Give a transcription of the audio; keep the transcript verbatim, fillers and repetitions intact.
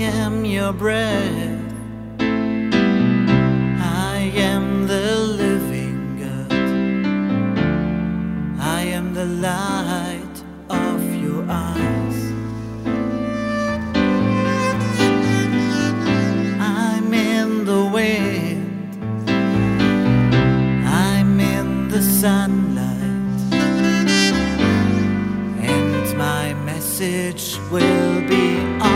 am your bread. I am the living God. I am the light of your eyes. I'm in the wind. I'm in the sunlight. And my message will be on.